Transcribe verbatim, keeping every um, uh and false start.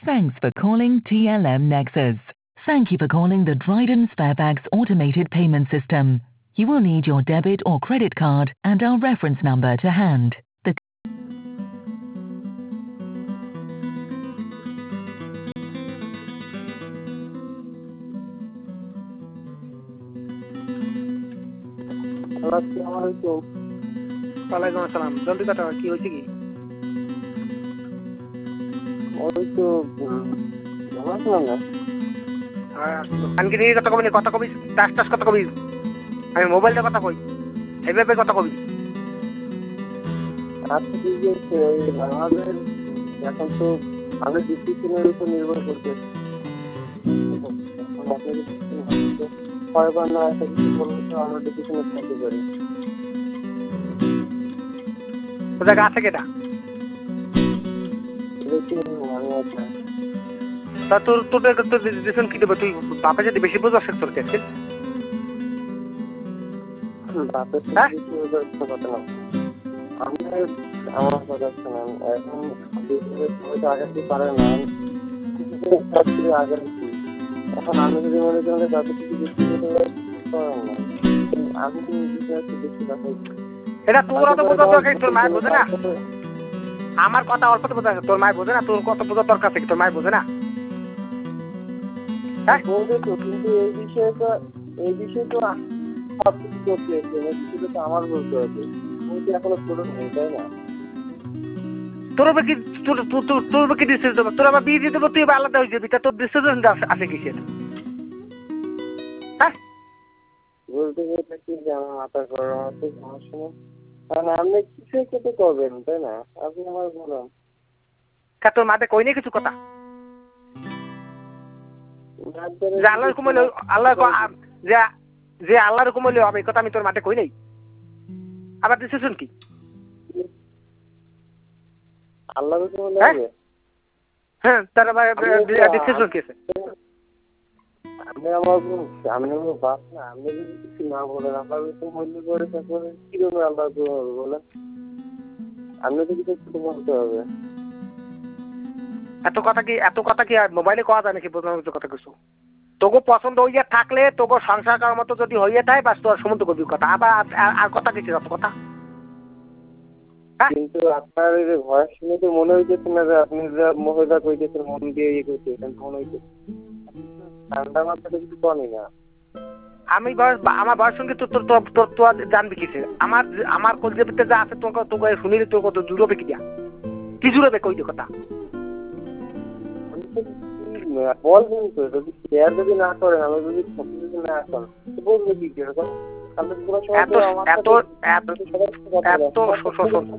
Thanks for calling T L M Nexus. Thank you for calling the Dryden Sparebags automated payment system. You will need your debit or credit card and our reference number to hand. The ওয়ালাইকুম আসসালাম। জলদি কথা, কি হয়েছে কি? ওই তো ভালো আছিলাম না। আনকি নিয়ে কথা কবি কথা কবি টাস টাস কথা কবি, আমি মোবাইলটা কথা কই, এইভাবে কথা কবি। আচ্ছা ঠিক আছে, আমাদের এখন তো আমাদের ডিসিশনের উপর নির্ভর করছে। কয়বার না একটা কিছু বললে তো আমরা ডিসিশনে থাকতে পারি। ওটা আছে কেটা? তা তোর তোদের তোর ডিসিশন কি দেবে? তুই বাপে যদি বেশি বোঝা শেখ তোর কেছে বাপের কথা না, আমি আমার কথা শোনান। এখন আগাতে পারে না, আগে এখন আমি যদি মনে করি তাদের কিছু বেশি না, আমি বেশি কথা। এটা তোর অত বোঝা দরকার, তোর মায়ের বোঝে না। আমার কথা অল্প তো বোঝা, তোর মায়ের বোঝে না। তোর কত বোঝা দরকার থেকে তোর মায়ের বোঝে না। হ্যাঁ বোঝে তো, কিন্তু এই বিষয়ে তো এই বিষয়ে তো সব কিছু করতে হচ্ছে, সেটা তো আমার বলতে হবে। তুমি তো এখনো ছোট নেই, তাই না? তোর কি তোর তোর কি ডিসিশন দেবো? তোর আবার বিয়ে দিয়ে দেবো, তুই এবার আলাদা হয়ে যাবি। তা তোর ডিসিশন আছে কিসের? হ্যাঁ বলতে গেলে কি যে আমার মাথা গরম আছে, সমস্যা নেই। কারণ আপনি কিছু খেতে করবেন, তাই না? আপনি আমার বলুন, তোর মাঠে কই নেই কিছু কথা। আল্লাহর হুকুম হইলো আল্লাহ যে যে আল্লাহর হুকুম হইলো হবে, কথা আমি তোর মাঠে কই নেই। আবার ডিসিশন কি? আল্লাহর হুকুম হলে হবে? হ্যাঁ, তার আবার ডিসিশন কি আছে? আপনি আমার আমি আমার বাপ না, আপনি যদি কিছু না বলেন আল্লাহর হুকুম হইলে পরে তারপরে কিভাবে আল্লাহর হুকুম হবে বলেন? আপনি তো কিছু বলতে হবে। এত কথা কি এত কথা কি আর মোবাইলে কওয়া যায় নাকি? বোঝানোর মতো কথা কিছু তোকে পছন্দ হইয়া থাকলে তোকে সংসার করার মতো যদি হইয়া থাকে, বাস তোর সমুদ্র করবি কথা। আবার আর কথা কিছু অত কথা। কিন্তু আপনার এই যে ভয়েস শুনে তো মনে হইতেছে না যে আপনি যা মহিলা কইতেছেন মন দিয়ে ইয়ে করতেছেন, মনে হইতেছে ঠান্ডা মাথাটা কিছু কমই না। আমি বয়স আমার বয়স সঙ্গে তোর তোর তোর তোর জানবি কিসে? আমার আমার কলজের ভিতরে যা আছে তোকে তোকে শুনিলে তোর কত জুড়বে কি দিয়া? কি জুড়বে কই কথা? বলবেন তো, যদি শেয়ার যদি না করেন, আমি যদি যদি না করেন বলবো কি কিরকম? এত এত এত